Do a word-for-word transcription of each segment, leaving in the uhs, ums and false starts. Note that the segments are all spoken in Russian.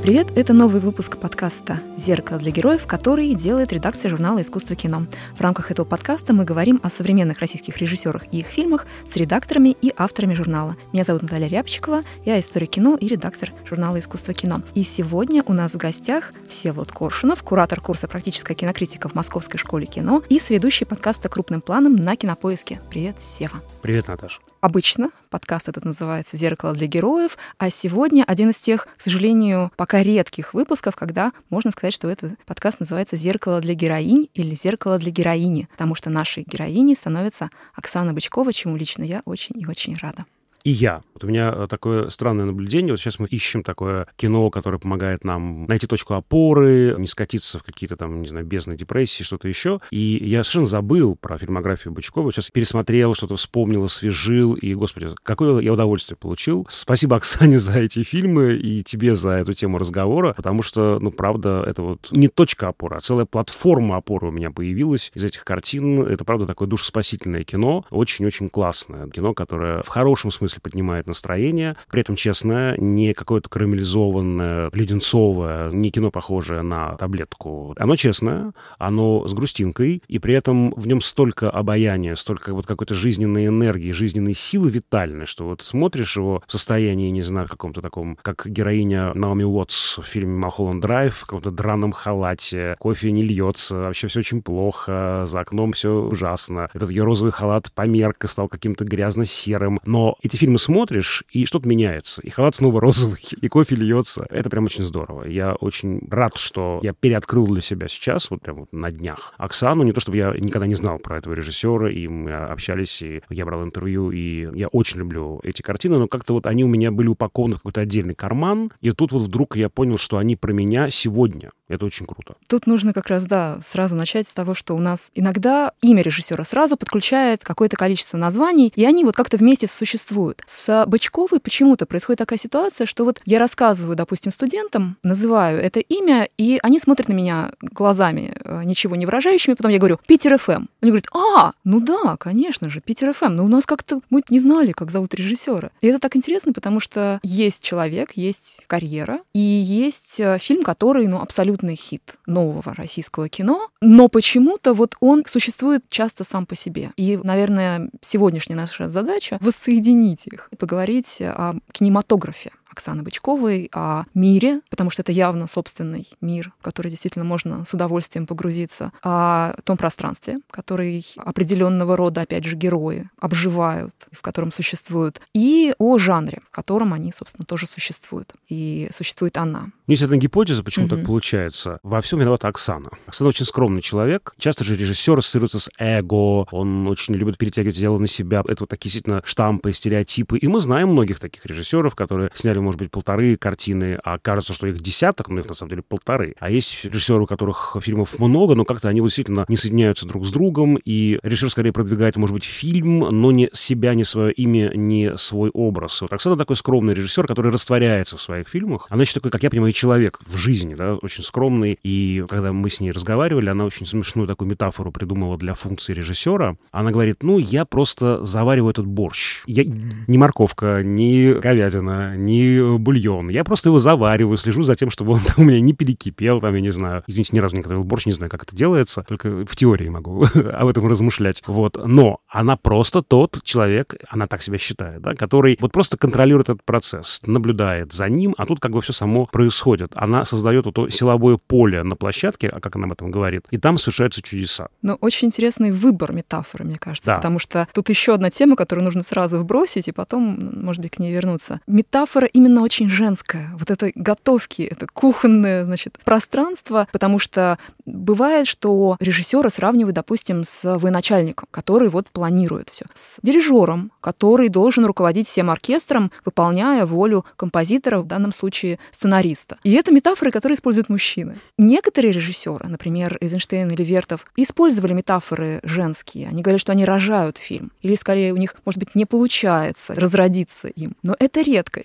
Привет, это новый выпуск подкаста «Зеркало для героев», который делает редакция журнала «Искусство кино». В рамках этого подкаста мы говорим о современных российских режиссерах и их фильмах с редакторами и авторами журнала. Меня зовут Наталья Рябчикова, я историк кино и редактор журнала «Искусство кино». И сегодня у нас в гостях Всеволод Коршунов, куратор курса «Практическая кинокритика» в Московской школе кино и соведущий подкаста «Крупным планом» на Кинопоиске. Привет, Сева. Привет, Наташа. Обычно подкаст этот называется «Зеркало для героев», а сегодня один из тех, к сожалению, пока редких выпусков, когда можно сказать, что этот подкаст называется «Зеркало для героинь» или «Зеркало для героини», потому что нашей героиней становится Оксана Бычкова, чему лично я очень и очень рада. И я. Вот у меня такое странное наблюдение. Вот сейчас мы ищем такое кино, которое помогает нам найти точку опоры, не скатиться в какие-то там, не знаю, бездны депрессии, что-то еще. И я совершенно забыл про фильмографию Бычковой. Сейчас пересмотрел, что-то вспомнил, освежил. И, господи, какое я удовольствие получил. Спасибо Оксане за эти фильмы и тебе за эту тему разговора, потому что, ну, правда, это вот не точка опоры, а целая платформа опоры у меня появилась из этих картин. Это, правда, такое душеспасительное кино. Очень-очень классное кино, которое в хорошем смысле поднимает настроение, при этом честное, не какое-то карамелизованное, леденцовое, не кино, похожее на таблетку. Оно честное, оно с грустинкой, и при этом в нем столько обаяния, столько вот какой-то жизненной энергии, жизненной силы витальной, что вот смотришь его в состоянии, не знаю, в каком-то таком, как героиня Наоми Уотс в фильме «Малхолланд Драйв», в каком-то драном халате, кофе не льется, вообще все очень плохо, за окном все ужасно. Этот ее розовый халат померк и стал каким-то грязно-серым, но эти фильмы смотришь, и что-то меняется. И халат снова розовый, и кофе льется. Это прям очень здорово. Я очень рад, что я переоткрыл для себя сейчас, вот прям вот на днях, Оксану. Не то, чтобы я никогда не знал про этого режиссера, и мы общались, и я брал интервью, и я очень люблю эти картины, но как-то вот они у меня были упакованы в какой-то отдельный карман, и тут вот вдруг я понял, что они про меня сегодня. Это очень круто. Тут нужно как раз, да, сразу начать с того, что у нас иногда имя режиссера сразу подключает какое-то количество названий, и они вот как-то вместе существуют. С Бычковой почему-то происходит такая ситуация, что вот я рассказываю, допустим, студентам, называю это имя, и они смотрят на меня глазами ничего не выражающими, потом я говорю «Питер эф эм». Они говорят «А, ну да, конечно же, Питер эф эм, но у нас как-то мы не знали, как зовут режиссера». И это так интересно, потому что есть человек, есть карьера, и есть фильм, который, ну, абсолютный хит нового российского кино, но почему-то вот он существует часто сам по себе. И, наверное, сегодняшняя наша задача — воссоединить их, поговорить о кинематографе Оксаны Бычковой, о мире, потому что это явно собственный мир, в который действительно можно с удовольствием погрузиться, о том пространстве, который определенного рода, опять же, герои обживают, в котором существуют, и о жанре, в котором они, собственно, тоже существуют. И существует она. Есть одна гипотеза, почему Mm-hmm. так получается. Во всем виновата Оксана. Оксана очень скромный человек. Часто же режиссер ассоциируется с эго, он очень любит перетягивать дело на себя. Это вот такие действительно штампы, стереотипы. И мы знаем многих таких режиссеров, которые сняли, может быть, полторы картины, а кажется, что их десяток, но их на самом деле полторы. А есть режиссеры, у которых фильмов много, но как-то они вот действительно не соединяются друг с другом, и режиссер скорее продвигает, может быть, фильм, но не себя, не свое имя, не свой образ. Вот Оксана такой скромный режиссер, который растворяется в своих фильмах. Она еще такой, как я понимаю, человек в жизни, да, очень скромный. И когда мы с ней разговаривали, она очень смешную такую метафору придумала для функции режиссера. Она говорит, ну, я просто завариваю этот борщ. Я не морковка, не говядина, не бульон. Я просто его завариваю, слежу за тем, чтобы он там у меня не перекипел, там, я не знаю. Извините, ни разу не готовил борщ, не знаю, как это делается, только в теории могу об этом размышлять. Вот. Но она просто тот человек, она так себя считает, да, который вот просто контролирует этот процесс, наблюдает за ним, а тут как бы все само происходит. Она создает вот то силовое поле на площадке, а как она об этом говорит, и там совершаются чудеса. Ну, очень интересный выбор метафоры, мне кажется, да. Потому что тут еще одна тема, которую нужно сразу вбросить, и потом, может быть, к ней вернуться. Метафора именно очень женская. Вот это готовки, это кухонное, значит, пространство, потому что бывает, что режиссера сравнивают, допустим, с военачальником, который вот планирует все, с дирижером, который должен руководить всем оркестром, выполняя волю композитора, в данном случае сценариста. И это метафоры, которые используют мужчины. Некоторые режиссеры, например, Эйзенштейн или Вертов, использовали метафоры женские. Они говорят, что они рожают фильм. Или, скорее, у них, может быть, не получается разродиться им. Но это редкость. И тут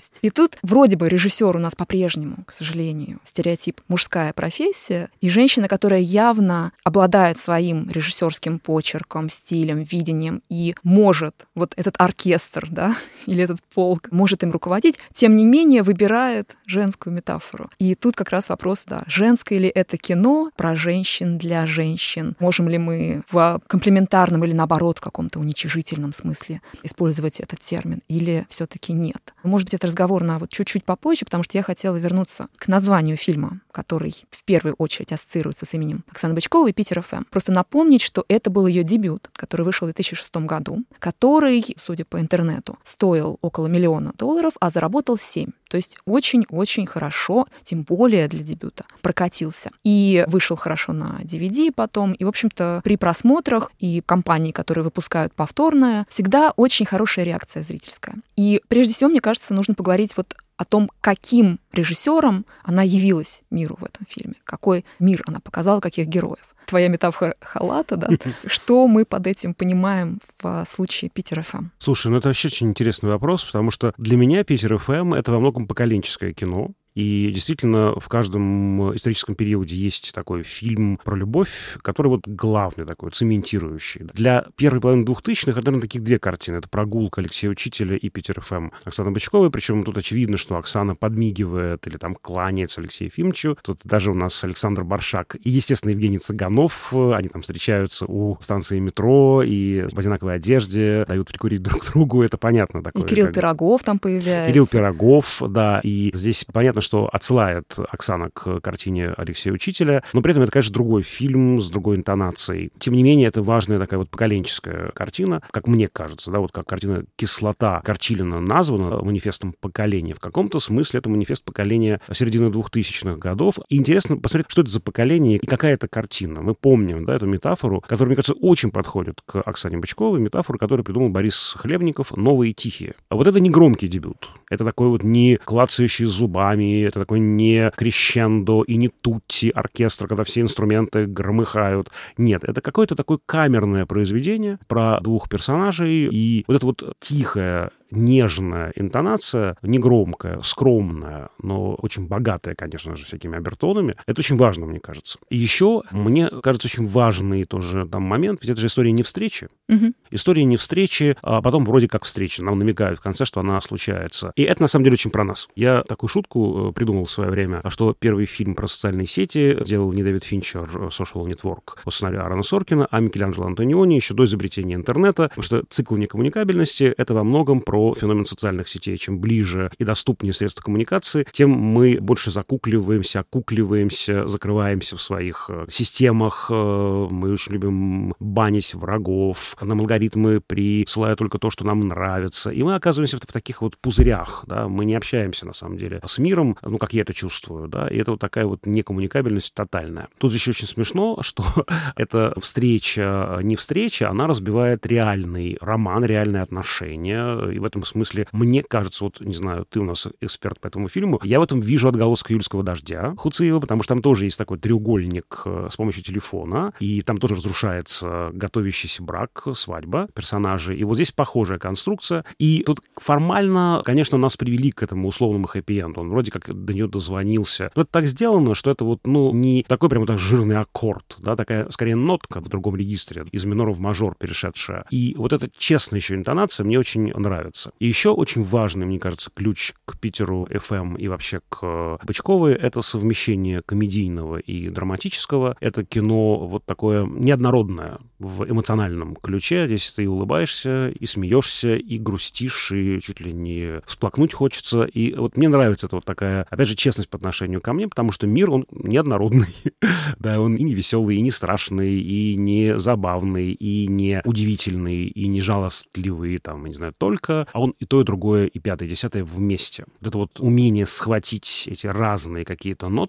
тут вроде бы режиссер у нас по-прежнему, к сожалению, стереотип мужская профессия, и женщина, которая явно обладает своим режиссерским почерком, стилем, видением и может вот этот оркестр, да, или этот полк, может им руководить, тем не менее выбирает женскую метафору. И тут как раз вопрос, да, женское ли это кино про женщин для женщин? Можем ли мы в комплементарном или, наоборот, в каком-то уничижительном смысле использовать этот термин? Или все-таки нет? Может быть, это разговор на вот чуть-чуть попозже, потому что я хотела вернуться к названию фильма, который в первую очередь ассоциируется с именем Оксаны Бычковой, Питер эф эм. Просто напомнить, что это был ее дебют, который вышел в две тысячи шестом году, который, судя по интернету, стоил около миллиона долларов, а заработал семь. То есть очень-очень хорошо, тем более для дебюта, прокатился. И вышел хорошо на ди ви ди потом. И, в общем-то, при просмотрах и компании, которые выпускают повторное, всегда очень хорошая реакция зрительская. И прежде всего, мне кажется, нужно поговорить вот о том, каким режиссером она явилась миру в этом фильме, какой мир она показала, каких героев. Твоя метафора халата, да? Что мы под этим понимаем в случае Питер эф эм? Слушай, ну это вообще очень интересный вопрос, потому что для меня Питер эф эм — это во многом поколенческое кино. И действительно, в каждом историческом периоде есть такой фильм про любовь, который вот главный такой, цементирующий. Для первой половины двухтысячных, это, наверное, таких две картины. Это «Прогулка» Алексея Учителя и Питер эф эм Оксаны Бычковой. Причем тут очевидно, что Оксана подмигивает или там кланяется Алексею Ефимовичу. Тут даже у нас Александр Баршак и, естественно, Евгений Цыганов. Они там встречаются у станции метро и в одинаковой одежде, дают прикурить друг другу. Это понятно такое. И Кирилл как... Пирогов там появляется. Кирилл Пирогов, да. И здесь понятно, что отсылает Оксана к картине Алексея Учителя, но при этом это, конечно, другой фильм с другой интонацией. Тем не менее, это важная такая вот поколенческая картина, как мне кажется, да, вот как картина «Кислота» Корчилина названа манифестом поколения. В каком-то смысле это манифест поколения середины двухтысячных годов. И интересно посмотреть, что это за поколение и какая это картина. Мы помним, да, эту метафору, которая, мне кажется, очень подходит к Оксане Бычковой, метафору, которую придумал Борис Хлебников «Новые тихие». А вот это не громкий дебют. Это такой вот не клацающий зубами, это такой не крещендо и не тутти оркестр, когда все инструменты громыхают. Нет, это какое-то такое камерное произведение про двух персонажей, и вот это вот тихое, нежная интонация, негромкая, скромная, но очень богатая, конечно же, всякими обертонами. Это очень важно, мне кажется. И еще, мне кажется, очень важный тоже там момент, ведь это же история не встречи. Угу. История не встречи, а потом вроде как встреча. Нам намекают в конце, что она случается. И это, на самом деле, очень про нас. Я такую шутку придумал в свое время, что первый фильм про социальные сети делал не Дэвид Финчер, Social Network, по сценарию Аарона Соркина, а Микеланджело Антониони еще до изобретения интернета, потому что цикл некоммуникабельности — это во многом про феномен социальных сетей. Чем ближе и доступнее средства коммуникации, тем мы больше закукливаемся, окукливаемся, закрываемся в своих системах. Мы очень любим банить врагов. Нам алгоритмы присылают только то, что нам нравится. И мы оказываемся в, в таких вот пузырях. Да? Мы не общаемся, на самом деле, с миром, ну, как я это чувствую. Да? И это вот такая вот некоммуникабельность тотальная. Тут еще очень смешно, что эта встреча, не встреча, она разбивает реальный роман, реальные отношения. И в этом смысле, мне кажется, вот, не знаю, ты у нас эксперт по этому фильму, я в этом вижу отголосок «Июльского дождя» Хуциева, потому что там тоже есть такой треугольник с помощью телефона, и там тоже разрушается готовящийся брак, свадьба персонажей. И вот здесь похожая конструкция. И тут формально, конечно, нас привели к этому условному хэппи-энду. Он вроде как до нее дозвонился. Но это так сделано, что это вот, ну, не такой прямо так жирный аккорд, да, такая, скорее, нотка в другом регистре, из минора в мажор перешедшая. И вот эта честная еще интонация мне очень нравится. И еще очень важный, мне кажется, ключ к Питеру эф эм и вообще к Бычковой — это совмещение комедийного и драматического. Это кино вот такое неоднородное в эмоциональном ключе. Здесь ты и улыбаешься, и смеешься, и грустишь, и чуть ли не всплакнуть хочется. И вот мне нравится эта вот такая, опять же, честность по отношению ко мне, потому что мир, он неоднородный. Да, он и не веселый, и не страшный, и не забавный, и не удивительный, и не жалостливый, там, не знаю, только, а он и то, и другое, и пятое, и десятое вместе. Вот это вот умение схватить эти разные какие-то нотки,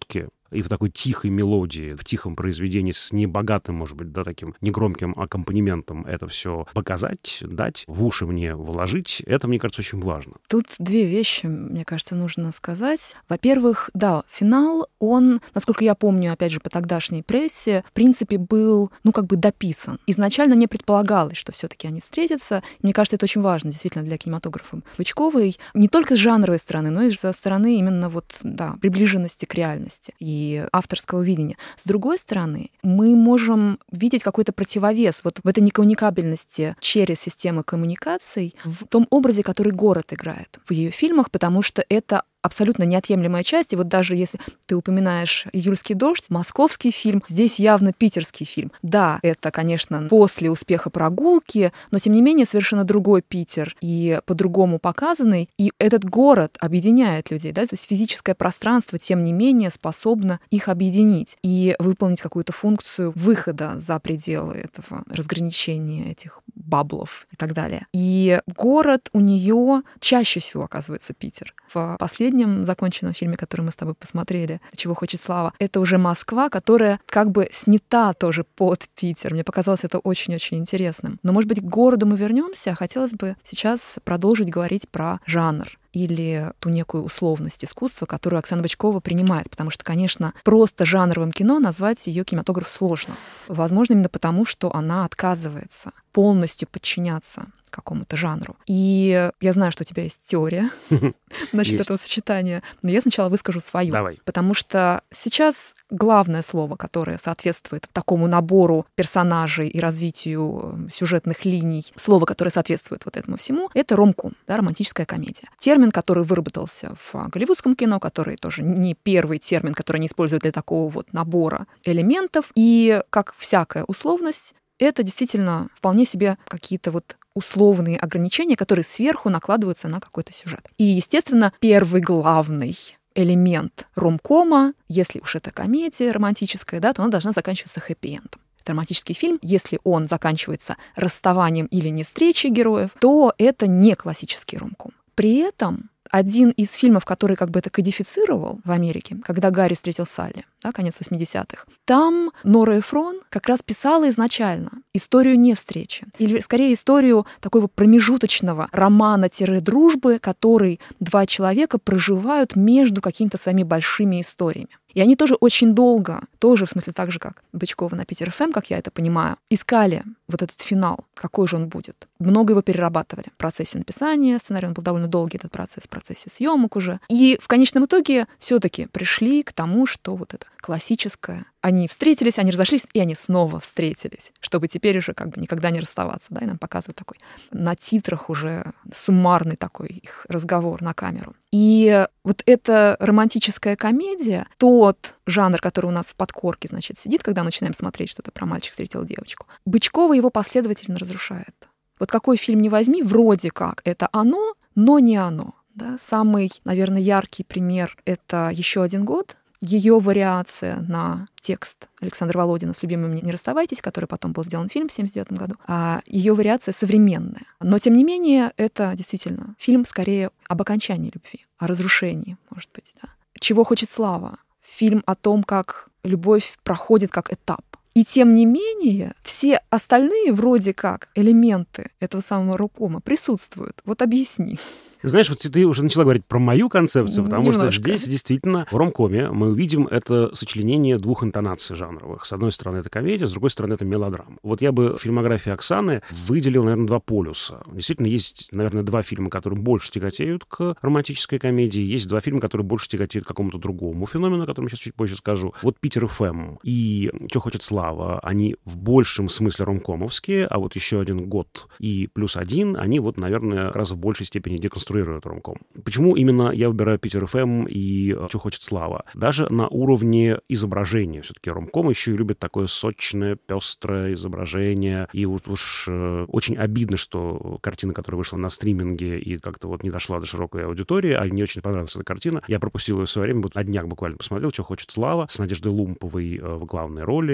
и в такой тихой мелодии, в тихом произведении с небогатым, может быть, да, таким негромким аккомпанементом это все показать, дать, в уши мне вложить, это, мне кажется, очень важно. Тут две вещи, мне кажется, нужно сказать. Во-первых, да, финал, он, насколько я помню, опять же, по тогдашней прессе, в принципе, был, ну, как бы дописан. Изначально не предполагалось, что все-таки они встретятся. Мне кажется, это очень важно, действительно, для кинематографа Бычковой. Не только с жанровой стороны, но и со стороны именно вот, да, приближенности к реальности и авторского видения. С другой стороны, мы можем видеть какой-то противовес вот в этой некоммуникабельности через системы коммуникаций в том образе, который город играет в ее фильмах, потому что это абсолютно неотъемлемая часть. И вот даже если ты упоминаешь «Июльский дождь», московский фильм, здесь явно питерский фильм. Да, это, конечно, после успеха «Прогулки», но, тем не менее, совершенно другой Питер и по-другому показанный. И этот город объединяет людей, да, то есть физическое пространство, тем не менее, способно их объединить и выполнить какую-то функцию выхода за пределы этого разграничения этих баблов и так далее. И город у нее чаще всего оказывается Питер. В последнем законченном фильме, который мы с тобой посмотрели, «Чего хочет слава», это уже Москва, которая как бы снята тоже под Питер. Мне показалось это очень-очень интересным. Но, может быть, к городу мы вернемся. Хотелось бы сейчас продолжить говорить про жанр или ту некую условность искусства, которую Оксана Бычкова принимает. Потому что, конечно, просто жанровым кино назвать ее кинематограф сложно. Возможно, именно потому, что она отказывается полностью подчиняться какому-то жанру. И я знаю, что у тебя есть теория насчет этого сочетания, но я сначала выскажу свою. Давай. Потому что сейчас главное слово, которое соответствует такому набору персонажей и развитию сюжетных линий, слово, которое соответствует вот этому всему, это ромком, да, романтическая комедия. Термин, который выработался в голливудском кино, который тоже не первый термин, который они используют для такого вот набора элементов. И, как всякая условность, это действительно вполне себе какие-то вот условные ограничения, которые сверху накладываются на какой-то сюжет. И, естественно, первый главный элемент ромкома, если уж это комедия романтическая, да, то она должна заканчиваться хэппи-эндом. Это романтический фильм, если он заканчивается расставанием или не встречей героев, то это не классический ромком. При этом один из фильмов, который как бы это кодифицировал в Америке, когда Гарри встретил Салли, да, конец восьмидесятых, там Нора Эфрон как раз писала изначально историю не встречи, или скорее историю такого промежуточного романа-дружбы, который два человека проживают между какими-то своими большими историями. И они тоже очень долго, тоже в смысле так же, как Бычкова на Питер эф эм, как я это понимаю, искали вот этот финал, какой же он будет. Много его перерабатывали. В процессе написания сценария, он был довольно долгий, этот процесс, в процессе съемок уже. И в конечном итоге все-таки пришли к тому, что вот это классическое. Они встретились, они разошлись, и они снова встретились, чтобы теперь уже как бы никогда не расставаться. Да? И нам показывают такой на титрах уже суммарный такой их разговор на камеру. И вот эта романтическая комедия, тот жанр, который у нас в подкорке, значит, сидит, когда мы начинаем смотреть что-то про «Мальчик встретил девочку», Бычкова его последовательно разрушает. Вот какой фильм ни возьми, вроде как это оно, но не оно. Да? Самый, наверное, яркий пример — это «Еще один год», ее вариация на текст Александра Володина «С любимым не расставайтесь», который потом был сделан фильм в семьдесят девятом году, а ее вариация современная. Но, тем не менее, это действительно фильм скорее об окончании любви, о разрушении, может быть. Да. «Чего хочет слава» — фильм о том, как любовь проходит как этап. И тем не менее, все остальные вроде как элементы этого самого ромкома присутствуют. Вот объясни. Знаешь, вот ты уже начала говорить про мою концепцию, потому Немножко. что здесь действительно в ромкоме мы увидим это сочленение двух интонаций жанровых. С одной стороны, это комедия, с другой стороны, это мелодрама. Вот я бы в фильмографии Оксаны выделил, наверное, два полюса. Действительно, есть, наверное, два фильма, которые больше тяготеют к романтической комедии, есть два фильма, которые больше тяготеют к какому-то другому феномену, о котором я сейчас чуть позже скажу. Вот «Питер эф эм» и «Чего хочет слава», они в большем смысле ромкомовские, а вот «Еще один год» и «Плюс один», они вот, наверное, как раз в большей степени деконструируют ромком. Почему именно я выбираю «Питер эф эм» и «Чего хочет слава»? Даже на уровне изображения все-таки ромком еще и любит такое сочное, пестрое изображение. И вот уж э, очень обидно, что картина, которая вышла на стриминге и как-то вот не дошла до широкой аудитории, а мне очень понравилась эта картина. Я пропустил ее в свое время, вот на днях буквально посмотрел «Чего хочет слава» с Надеждой Лумповой э, в главной роли, и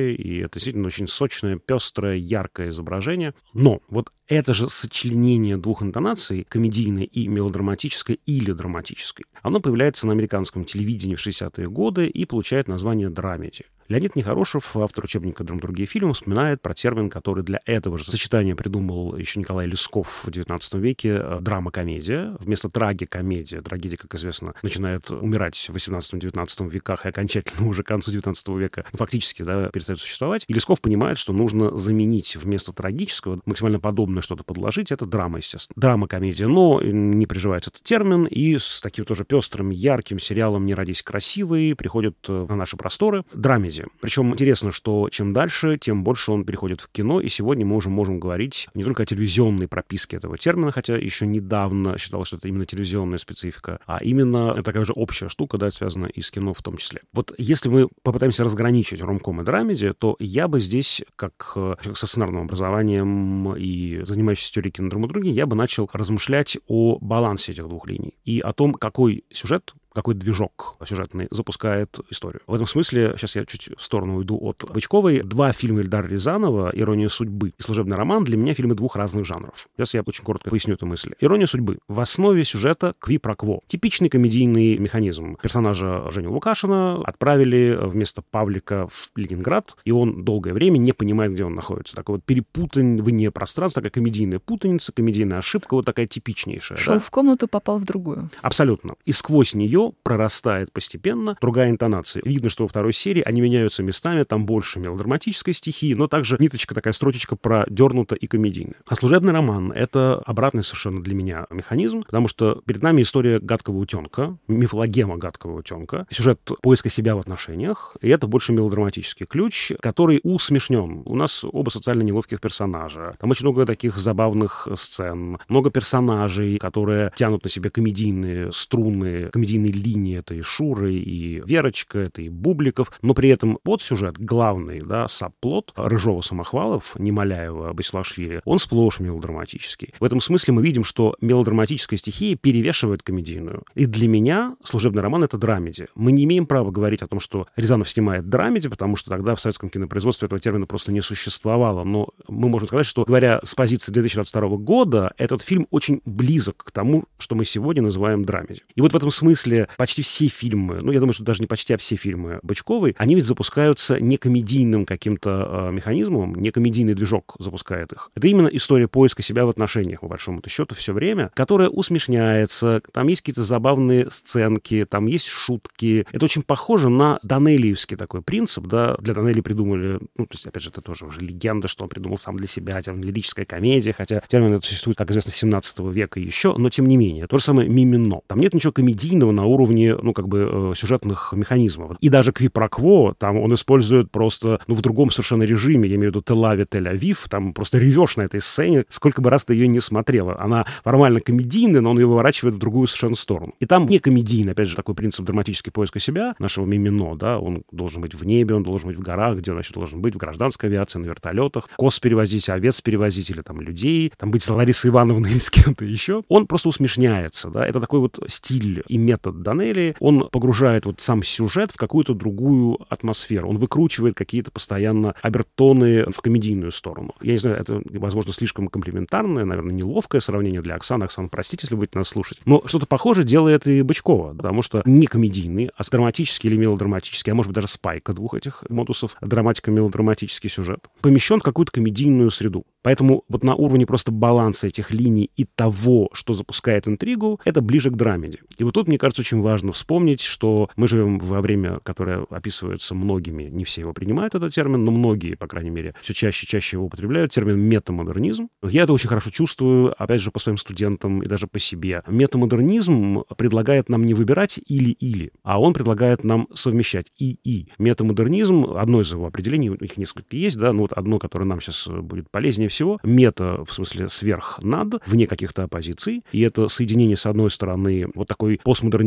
Это действительно очень сочное, пестрое, яркое изображение. Но вот это же сочленение двух интонаций, комедийной и мелодраматической или драматической, оно появляется на американском телевидении в шестидесятые годы и получает название драмеди. Леонид Нехорошев, автор учебника «Драматургия фильма», вспоминает про термин, который для этого же сочетания придумал еще Николай Лесков в девятнадцатом веке — драма-комедия. Вместо трагикомедия, трагедия, как известно, начинает умирать в восемнадцатом-девятнадцатом веках и окончательно уже к концу девятнадцатого века фактически, да, перестает существовать. И Лесков понимает, что нужно заменить вместо трагического, максимально подобное что-то подложить. Это драма, естественно. Драма-комедия, но не приживается этот термин, и с таким тоже пестрым, ярким сериалом «Не родись красивой» приходит на наши просторы драмеди. Причем интересно, что чем дальше, тем больше он переходит в кино, и сегодня мы уже можем говорить не только о телевизионной прописке этого термина, хотя еще недавно считалось, что это именно телевизионная специфика, а именно такая же общая штука, да, связана и с кино в том числе. Вот если мы попытаемся разграничить ромком и драмеди, то я бы здесь, как человек со сценарным образованием и занимающийся теорией кинодраматургии, я бы начал размышлять о балансе этих двух линий и о том, какой сюжет, какой движок сюжетный запускает историю. В этом смысле, сейчас я чуть в сторону уйду от Бычковой, два фильма Эльдара Рязанова «Ирония судьбы» и «Служебный роман» для меня фильмы двух разных жанров. Сейчас я очень коротко поясню эту мысль. «Ирония судьбы». В основе сюжета кви-про-кво. Типичный комедийный механизм. Персонажа Женю Лукашина отправили вместо Павлика в Ленинград, и он долгое время не понимает, где он находится. Такое вот перепутывание пространства, такая комедийная путаница, комедийная ошибка, вот такая типичнейшая. Шел да? в комнату, попал в другую. Абсолютно. И сквозь нее прорастает постепенно другая интонация. Видно, что во второй серии они меняются местами, там больше мелодраматической стихии, но также ниточка, такая строчечка продернута и комедийная. А «Служебный роман» — это обратный совершенно для меня механизм, потому что перед нами история гадкого утенка, мифологема гадкого утенка, сюжет поиска себя в отношениях, и это больше мелодраматический ключ, который усмешнен. У нас оба социально неловких персонажа. Там очень много таких забавных сцен, много персонажей, которые тянут на себе комедийные струны, комедийные линии. Это и Шура, и Верочка, это и Бубликов, но при этом подсюжет, главный, да, сабплот Рыжова-Самохвалов, Немоляева, Басилашвили, он сплошь мелодраматический. В этом смысле мы видим, что мелодраматическая стихия перевешивает комедийную. И для меня «Служебный роман» — это драмеди. Мы не имеем права говорить о том, что Рязанов снимает драмеди, потому что тогда в советском кинопроизводстве этого термина просто не существовало. Но мы можем сказать, что, говоря с позиции две тысячи двадцать второго года, этот фильм очень близок к тому, что мы сегодня называем драмеди. И вот в этом смысле почти все фильмы, ну, я думаю, что даже не почти, а все фильмы Бычковой, они ведь запускаются не комедийным каким-то э, механизмом, не комедийный движок запускает их. Это именно история поиска себя в отношениях, по большому счету, все время, которая усмешняется, там есть какие-то забавные сценки, там есть шутки. Это очень похоже на данелиевский такой принцип, да, для Данелли придумали, ну, то есть, опять же, это тоже уже легенда, что он придумал сам для себя, термин лирическая комедия, хотя термин это существует, как известно, с семнадцатого века еще, но тем не менее, то же самое мимино. Там нет ничего комедийного на уровне, ну, как бы, э, сюжетных механизмов. И даже кви-про-кво, там он использует просто, ну, в другом совершенно режиме, я имею в виду Тель-Авив, Тель-Авив, там просто ревешь на этой сцене, сколько бы раз ты ее не смотрела. Она формально комедийная, но он ее выворачивает в другую совершенно сторону. И там не комедийный, опять же, такой принцип драматический поиска себя, нашего мимино, да, он должен быть в небе, он должен быть в горах, где он, значит, должен быть в гражданской авиации, на вертолетах, коз перевозить, овец перевозить, или там людей, там быть с Ларисой Ивановной или с кем-то еще. Он просто усмешняется, да, это такой вот стиль и метод Данелли, он погружает вот сам сюжет в какую-то другую атмосферу, он выкручивает какие-то постоянно обертоны в комедийную сторону. Я не знаю, это, возможно, слишком комплиментарное, наверное, неловкое сравнение для Оксаны. Оксана, простите, если будете нас слушать. Но что-то похожее делает и Бычкова, потому что не комедийный, а драматический или мелодраматический, а может быть даже спайка двух этих модусов, драматико-мелодраматический сюжет, помещен в какую-то комедийную среду. Поэтому вот на уровне просто баланса этих линий и того, что запускает интригу, это ближе к драмеди. И вот тут, мне кажется, очень важно вспомнить, что мы живем во время, которое описывается многими, не все его принимают, этот термин, но многие, по крайней мере, все чаще и чаще его употребляют, термин метамодернизм. Я это очень хорошо чувствую, опять же, по своим студентам и даже по себе. Метамодернизм предлагает нам не выбирать или-или, а он предлагает нам совмещать и-и. Метамодернизм, одно из его определений, их несколько есть, да, но вот одно, которое нам сейчас будет полезнее всего, мета, в смысле сверх, над, вне каких-то оппозиций, и это соединение, с одной стороны, вот такой постмодернизма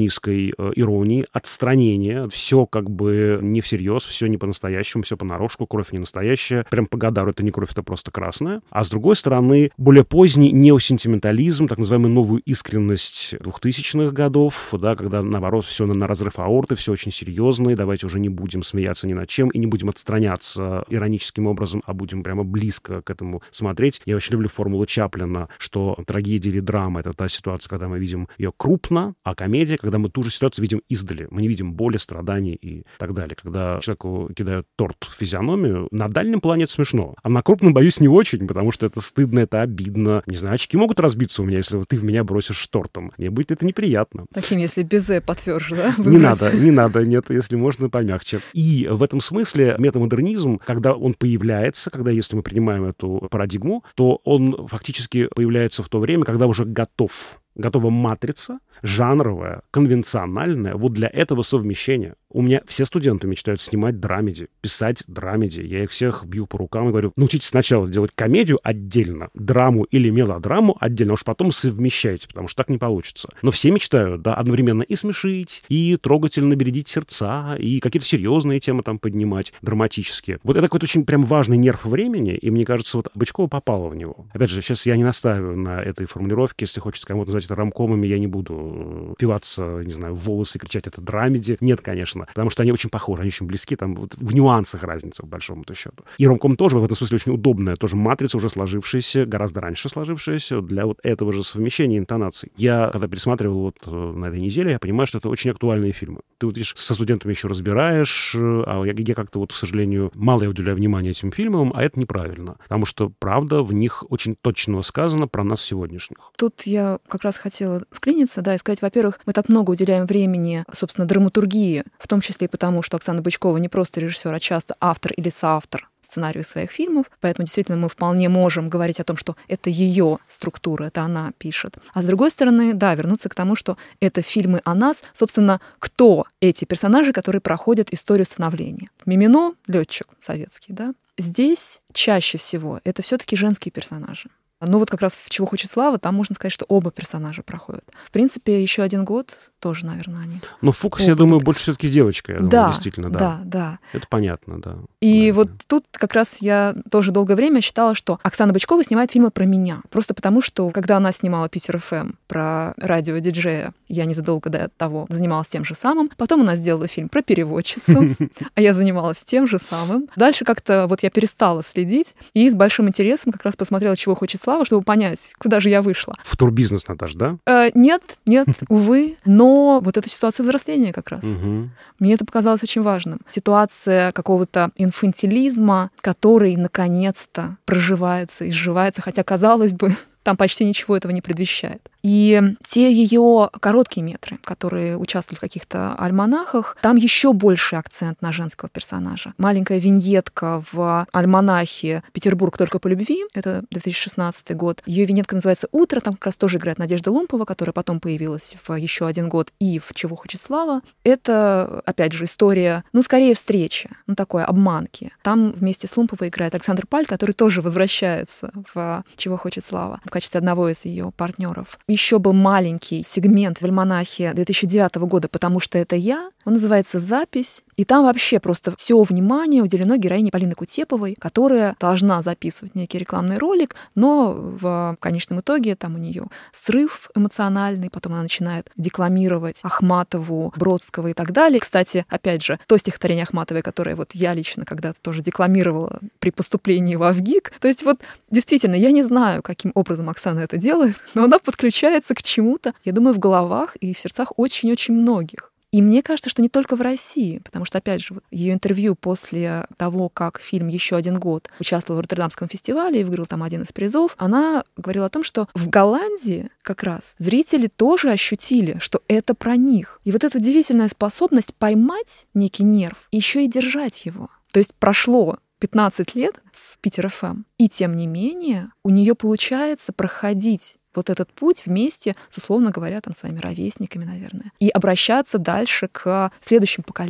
низкой э, иронии, отстранения, все как бы не всерьез, все не по-настоящему, все понарошку, кровь не настоящая, прям по Гадару это не кровь, это просто красная. А с другой стороны, более поздний неосентиментализм, так называемую новую искренность двухтысячных годов, да, когда, наоборот, все на, на разрыв аорты, все очень серьезно, и давайте уже не будем смеяться ни над чем, и не будем отстраняться ироническим образом, а будем прямо близко к этому смотреть. Я очень люблю формулу Чаплина, что трагедия или драма — это та ситуация, когда мы видим ее крупно, а комедия, когда мы ту же ситуацию видим издали. Мы не видим боли, страданий и так далее. Когда человеку кидают торт в физиономию, на дальнем плане это смешно, а на крупном, боюсь, не очень, потому что это стыдно, это обидно. Не знаю, очки могут разбиться у меня, если ты в меня бросишь тортом. Мне будет это неприятно. Таким, если безе потверже, да? Не надо, не надо, нет, если можно, помягче. И в этом смысле метамодернизм, когда он появляется, когда, если мы принимаем эту парадигму, то он фактически появляется в то время, когда уже готов. Готова матрица, жанровая, конвенциональная, вот для этого совмещения. У меня все студенты мечтают снимать драмеди, писать драмеди. Я их всех бью по рукам и говорю, научитесь сначала делать комедию отдельно, драму или мелодраму отдельно, а уж потом совмещайте, потому что так не получится. Но все мечтают, да, одновременно и смешить, и трогательно бередить сердца, и какие-то серьезные темы там поднимать, драматические. Вот это какой-то очень прям важный нерв времени, и мне кажется, вот Бычкова попала в него. Опять же, сейчас я не настаиваю на этой формулировке, если хочется кому-то назвать это ромкомами, я не буду впиваться, не знаю, в волосы и кричать «это драмеди». Нет, конечно, потому что они очень похожи, они очень близки, там вот в нюансах разница, по большому-то счету. И ромком тоже в этом смысле очень удобная, тоже матрица уже сложившаяся, гораздо раньше сложившаяся для вот этого же совмещения интонаций. Я, когда пересматривал вот на этой неделе, я понимаю, что это очень актуальные фильмы. Ты вот видишь, со студентами еще разбираешь, а я, я как-то вот, к сожалению, мало я уделяю внимания этим фильмам, а это неправильно, потому что, правда, в них очень точно сказано про нас сегодняшних. Тут я как раз хотела вклиниться, да, и сказать, во-первых, мы так много уделяем времени, собственно, драматургии, в том числе и потому, что Оксана Бычкова не просто режиссер, а часто автор или соавтор сценариев своих фильмов, поэтому действительно мы вполне можем говорить о том, что это ее структура, это она пишет. А с другой стороны, да, вернуться к тому, что это фильмы о нас, собственно, кто эти персонажи, которые проходят историю становления. Мимино — летчик советский, да. Здесь чаще всего это все-таки женские персонажи. Ну вот как раз в «Чего хочет слава» там можно сказать, что оба персонажа проходят. В принципе, еще один год тоже, наверное, они. Но в фокусе, я думаю, больше все-таки девочка, я думаю, да, действительно, да. Да, да. Это понятно, да. И да, вот да. тут как раз я тоже долгое время считала, что Оксана Бычкова снимает фильмы про меня. Просто потому, что когда она снимала «Питер эф эм» про радиодиджея, я незадолго до того занималась тем же самым. Потом она сделала фильм про переводчицу, а я занималась тем же самым. Дальше как-то вот я перестала следить и с большим интересом как раз посмотрела «Чего хочет слава», чтобы понять, куда же я вышла. В турбизнес, Наташа, да? Э, нет, нет, увы. Но вот эту ситуацию взросления как раз. Угу. Мне это показалось очень важным. Ситуация какого-то инфантилизма, который наконец-то проживается, изживается, хотя, казалось бы, там почти ничего этого не предвещает. И те ее короткие метры, которые участвовали в каких-то альманахах, там еще больше акцент на женского персонажа. Маленькая виньетка в альманахе «Петербург только по любви», это две тысячи шестнадцатый год. Ее виньетка называется «Утро», там как раз тоже играет Надежда Лумпова, которая потом появилась в «Еще один год» и в «Чего хочет слава». Это, опять же, история, ну, скорее встречи, ну, такой обманки. Там вместе с Лумповой играет Александр Паль, который тоже возвращается в «Чего хочет слава» в качестве одного из ее партнеров. Еще был маленький сегмент в альманахе две тысячи девятого года «Потому что это я». Он называется «Запись». И там вообще просто все внимание уделено героине Полины Кутеповой, которая должна записывать некий рекламный ролик, но в конечном итоге там у нее срыв эмоциональный, потом она начинает декламировать Ахматову, Бродского и так далее. Кстати, опять же, то стихотворение Ахматовой, которое вот я лично когда-то тоже декламировала при поступлении в АВГИК. То есть вот действительно, я не знаю, каким образом Оксана это делает, но она подключается к чему-то, я думаю, в головах и в сердцах очень-очень многих. И мне кажется, что не только в России, потому что, опять же, вот ее интервью после того, как фильм «Еще один год» участвовал в Роттердамском фестивале и выиграл там один из призов, она говорила о том, что в Голландии как раз зрители тоже ощутили, что это про них. И вот эта удивительная способность поймать некий нерв и еще и держать его. То есть прошло пятнадцать лет с Питер эф эм, и тем не менее у нее получается проходить вот этот путь вместе с, условно говоря, там, своими ровесниками, наверное, и обращаться дальше к следующим поколениям.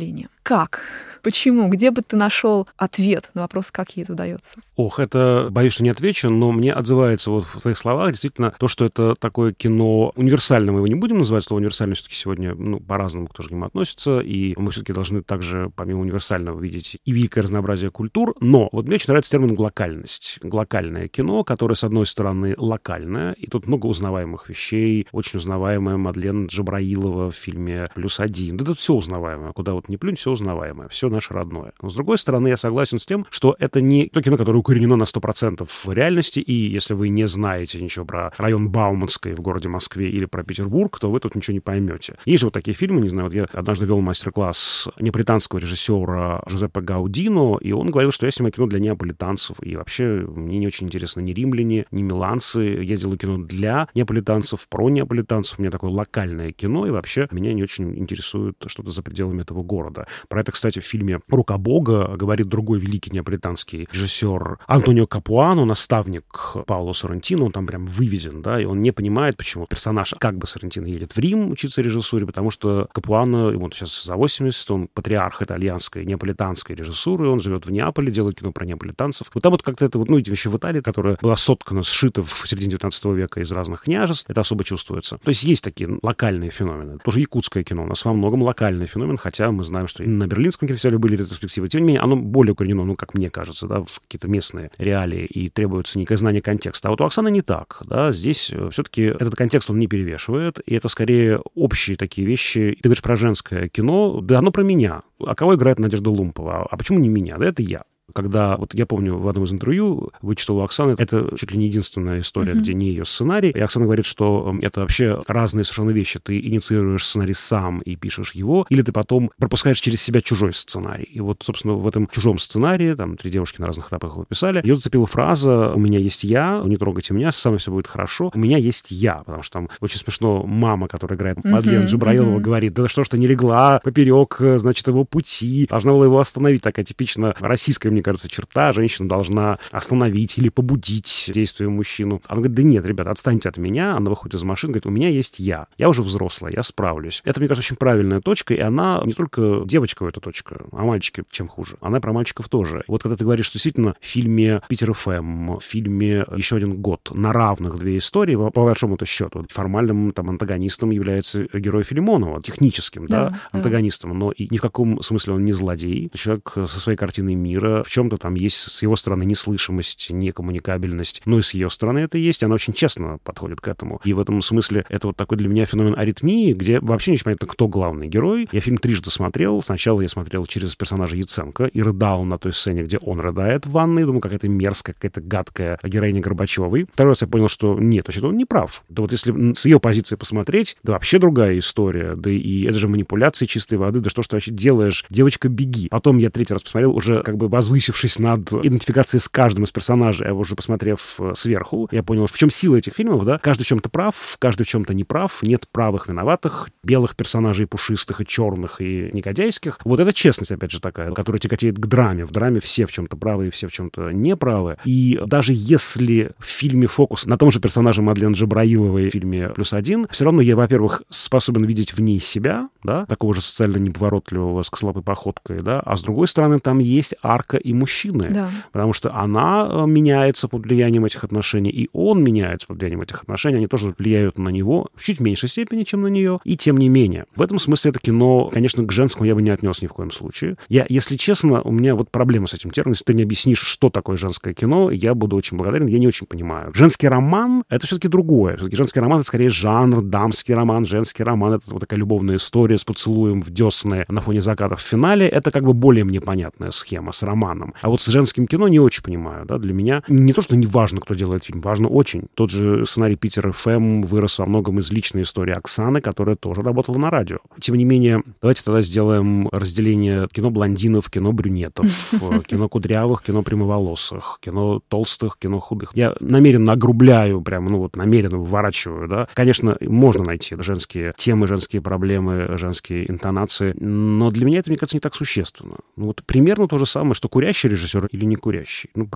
как? Почему? Где бы ты нашел ответ на вопрос, как ей это удается? Ох, это, боюсь, что не отвечу, но мне отзывается вот в твоих словах действительно то, что это такое кино универсальное. Мы его не будем называть, слово универсальное все-таки сегодня, ну, по-разному кто же к нему относится, и мы все-таки должны также, помимо универсального, видеть и великое разнообразие культур. Но вот мне очень нравится термин «глокальность». Глокальное кино, которое, с одной стороны, локальное, и тут много узнаваемых вещей, очень узнаваемая Мадлен Джабраилова в фильме «Плюс один». Да тут все узнаваемое, куда вот не плюнь, все узнаваемое, все наше родное. Но, с другой стороны, я согласен с тем, что это не то кино, которое укоренено на сто процентов в реальности, и если вы не знаете ничего про район Бауманской в городе Москве или про Петербург, то вы тут ничего не поймете. Есть же вот такие фильмы, не знаю, вот я однажды вел мастер-класс неаполитанского режиссера Жозеппе Гаудино, и он говорил, что я снимаю кино для неаполитанцев, и вообще мне не очень интересно ни римляне, ни миланцы. Я делаю кино для неаполитанцев, про неаполитанцев. У меня такое локальное кино, и вообще меня не очень интересует что-то за пределами этого города. Про это, кстати, в фильме «Рука Бога» говорит другой великий неаполитанский режиссер Антонио Капуано, наставник Паоло Соррентино. Он там прям выведен, да, и он не понимает, почему персонаж как бы Соррентино едет в Рим учиться режиссуре, потому что Капуано, ему сейчас за восемьдесят, он патриарх итальянской неаполитанской режиссуры, он живет в Неаполе, делает кино про неаполитанцев. Вот там вот как-то это вот, ну, еще в Италии, которая была соткана, сшита в середине девятнадцатого века из разных княжеств, это особо чувствуется. То есть есть такие локальные феномены. Тоже якутское кино у нас во многом локальный феномен, хотя мы знаем, что и на Берлинском кинофестивале были ретроспективы. Тем не менее, оно более укоренено, ну, как мне кажется, да, в какие-то местные реалии, и требуется некое знание контекста. А вот у Оксаны не так, да, здесь все-таки этот контекст, он не перевешивает, и это скорее общие такие вещи. Ты говоришь про женское кино, да оно про меня. А кого играет Надежда Лумпова? А почему не меня? Да это я. Когда, вот я помню, в одном из интервью вычитал у Оксаны, это чуть ли не единственная история, uh-huh. где не ее сценарий, и Оксана говорит, что это вообще разные совершенно вещи. Ты инициируешь сценарий сам и пишешь его, или ты потом пропускаешь через себя чужой сценарий. И вот, собственно, в этом чужом сценарии, там, три девушки на разных этапах его писали, ее зацепила фраза «У меня есть я, не трогайте меня, со мной все будет хорошо, у меня есть я». Потому что там очень смешно мама, которая играет uh-huh. Мадлен Джабраилова, uh-huh. говорит, да что ж ты не легла поперек, значит, его пути, должна была его остановить. Такая типично российская, мне кажется, черта. Женщина должна остановить или побудить действие мужчину. Она говорит, да нет, ребята, отстаньте от меня. Она выходит из машины, говорит, у меня есть я. Я уже взрослая, я справлюсь. Это, мне кажется, очень правильная точка, и она не только девочка эта точка, а мальчики чем хуже. Она про мальчиков тоже. Вот когда ты говоришь, что действительно в фильме «Питер эф эм», в фильме «Еще один год» на равных две истории, по, по большому-то счету, формальным там антагонистом является герой Филимонова, техническим, да, да антагонистом, да. Но и ни в каком смысле он не злодей. Человек со своей картиной мира, в чем-то там есть с его стороны неслышимость, некоммуникабельность, но и с ее стороны это есть, она очень честно подходит к этому. И в этом смысле это вот такой для меня феномен аритмии, где вообще не очень понятно, кто главный герой. Я фильм трижды смотрел. Сначала я смотрел через персонажа Яценко и рыдал на той сцене, где он рыдает в ванной. Думаю, какая-то мерзкая, какая-то гадкая героиня Горбачевой. Второй раз я понял, что нет, значит, он не прав. Да вот если с ее позиции посмотреть, да вообще другая история. Да и это же манипуляции чистой воды. Да что ж ты вообще делаешь? Девочка, беги. Потом я третий раз посмотрел, уже как бы возвысившись над идентификацией с каждым из персонажей, а уже посмотрев сверху, я понял, в чем сила этих фильмов, да? Каждый в чем-то прав, каждый в чем-то не прав, нет правых, виноватых, белых персонажей, пушистых и черных, и негодяйских. Вот это честность, опять же, такая, которая тяготеет к драме. В драме все в чем-то правы и все в чем-то неправы. И даже если в фильме фокус на том же персонаже Мадлен Джабраиловой в фильме «Плюс один», все равно я, во-первых, способен видеть в ней себя, да, такого же социально неповоротливого, с косолапой походкой, да, а с другой стороны, там есть арка и мужчины. Да. Потому что она меняется под влиянием этих отношений, и он меняется под влиянием этих отношений. Они тоже влияют на него в чуть меньшей степени, чем на нее. И тем не менее. В этом смысле это кино, конечно, к женскому я бы не отнес ни в коем случае. Я, если честно, у меня вот проблема с этим термином. Если ты не объяснишь, что такое женское кино, я буду очень благодарен. Я не очень понимаю. Женский роман — это все-таки другое. Все-таки женский роман — это скорее жанр, дамский роман, женский роман. Это вот такая любовная история с поцелуем в десны на фоне заката в финале. Это как бы более мне понятная схема с романом. А вот с женским кино не очень понимаю, да, для меня не то, что не важно, кто делает фильм, важно очень. Тот же сценарий Питер эф эм вырос во многом из личной истории Оксаны, которая тоже работала на радио. Тем не менее, давайте тогда сделаем разделение кино блондинов, кино брюнетов, кино кудрявых, кино прямоволосых, кино толстых, кино худых. Я намеренно огрубляю, прямо, ну вот намеренно выворачиваю, да. Конечно, можно найти женские темы, женские проблемы, женские интонации, но для меня это, мне кажется, не так существенно. Ну вот примерно то же самое, что курящий режиссер или не курящий. Ну, правда.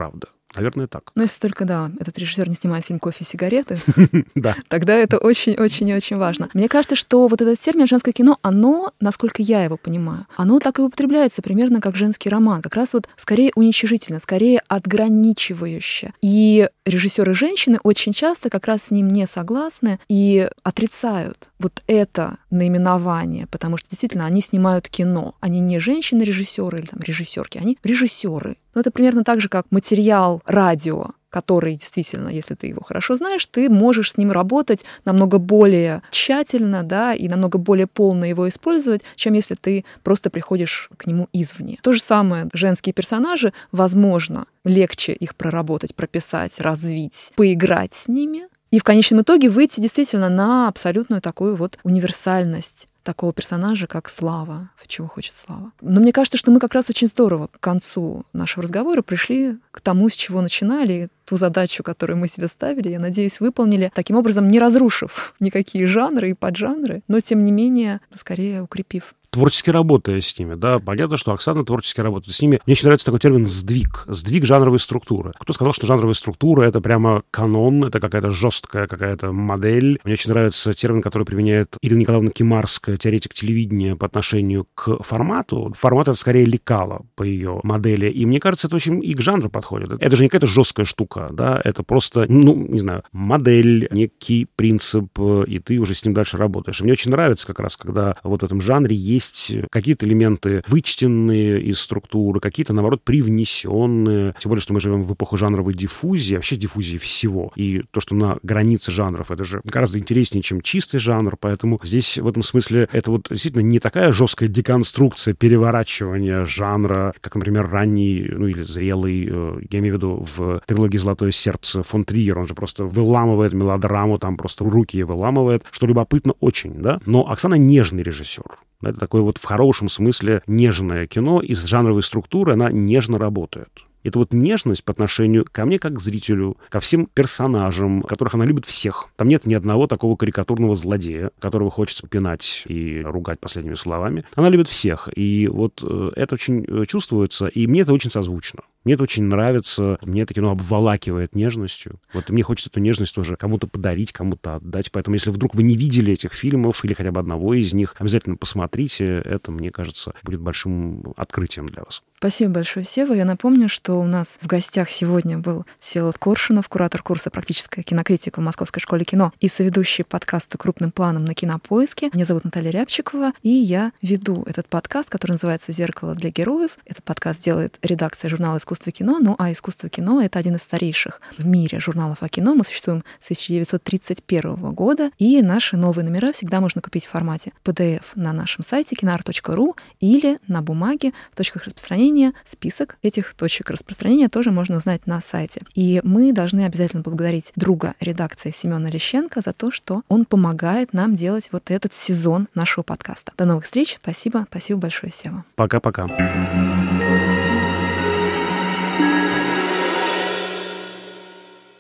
Наверное, так. Ну, если только, да, этот режиссер не снимает фильм «Кофе и сигареты», да. тогда это очень-очень-очень важно. Мне кажется, что вот этот термин «женское кино», оно, насколько я его понимаю, оно так и употребляется примерно как женский роман. Как раз вот скорее уничижительно, скорее отграничивающе. И режиссеры женщины очень часто как раз с ним не согласны и отрицают вот это наименование, потому что действительно они снимают кино. Они не женщины-режиссеры или там режиссерки, они режиссеры. Но это примерно так же, как материал радио, который действительно, если ты его хорошо знаешь, ты можешь с ним работать намного более тщательно, да, и намного более полно его использовать, чем если ты просто приходишь к нему извне. То же самое женские персонажи, возможно, легче их проработать, прописать, развить, поиграть с ними, и в конечном итоге выйти действительно на абсолютную такую вот универсальность такого персонажа, как Слава, чего хочет Слава. Но мне кажется, что мы как раз очень здорово к концу нашего разговора пришли к тому, с чего начинали, ту задачу, которую мы себе ставили, я надеюсь, выполнили, таким образом не разрушив никакие жанры и поджанры, но, тем не менее, скорее укрепив. Творчески работая с ними, да, понятно, что Оксана творчески работает с ними. Мне очень нравится такой термин «сдвиг», сдвиг жанровой структуры. Кто сказал, что жанровая структура — это прямо канон, это какая-то жесткая какая-то модель. Мне очень нравится термин, который применяет Ирина Николаевна Кимарская, теоретик телевидения, по отношению к формату. Формат — это скорее лекало по ее модели, и мне кажется, это очень и к жанру подходит. Это же не какая-то жесткая штука, да, это просто, ну, не знаю, модель, некий принцип, и ты уже с ним дальше работаешь. И мне очень нравится как раз, когда вот в этом жанре есть Есть какие-то элементы вычтенные из структуры, какие-то, наоборот, привнесенные. Тем более, что мы живем в эпоху жанровой диффузии, вообще диффузии всего. И то, что на границе жанров, это же гораздо интереснее, чем чистый жанр. Поэтому здесь в этом смысле это вот действительно не такая жесткая деконструкция, переворачивание жанра, как, например, ранний, ну или зрелый, я имею в виду в трилогии «Золотое сердце» фон Триер. Он же просто выламывает мелодраму, там просто руки выламывает, что любопытно очень, да. Но Оксана нежный режиссер. Это такое вот в хорошем смысле нежное кино, и с жанровой структурой она нежно работает. Это вот нежность по отношению ко мне как к зрителю, ко всем персонажам, которых она любит всех. Там нет ни одного такого карикатурного злодея, которого хочется пинать и ругать последними словами. Она любит всех, и вот это очень чувствуется, и мне это очень созвучно. Мне это очень нравится, мне это кино обволакивает нежностью. Вот мне хочется эту нежность тоже кому-то подарить, кому-то отдать. Поэтому если вдруг вы не видели этих фильмов или хотя бы одного из них, обязательно посмотрите. Это, мне кажется, будет большим открытием для вас. Спасибо большое, Сева. Я напомню, что у нас в гостях сегодня был Всеволод Коршунов, куратор курса «Практическая кинокритика» в Московской школе кино и соведущий подкаста «Крупным планом» на Кинопоиске. Меня зовут Наталья Рябчикова, и я веду этот подкаст, который называется «Зеркало для героев». Этот подкаст делает редакция журнала «Искусство кино», ну а «Искусство кино» — это один из старейших в мире журналов о кино. Мы существуем с тысяча девятьсот тридцать первого года, и наши новые номера всегда можно купить в формате пи ди эф на нашем сайте кинар точка ру или на бумаге в точках распространения. Список этих точек распространения тоже можно узнать на сайте. И мы должны обязательно поблагодарить друга редакции Семена Лещенко за то, что он помогает нам делать вот этот сезон нашего подкаста. До новых встреч. Спасибо. Спасибо большое, Сева. Пока-пока.